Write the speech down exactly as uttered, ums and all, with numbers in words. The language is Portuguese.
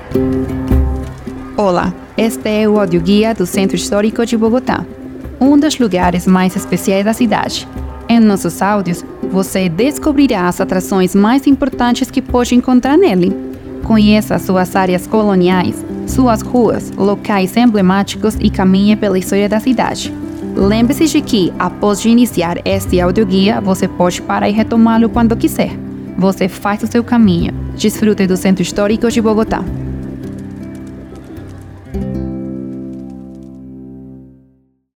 Olá, este é o audioguia do Centro Histórico de Bogotá, um dos lugares mais especiais da cidade. Em nossos áudios, você descobrirá as atrações mais importantes que pode encontrar nele. Conheça suas áreas coloniais, suas ruas, locais emblemáticos e caminhe pela história da cidade. Lembre-se de que, após de iniciar este audioguia, você pode parar e retomá-lo quando quiser. Você faz o seu caminho. Desfrute do Centro Histórico de Bogotá.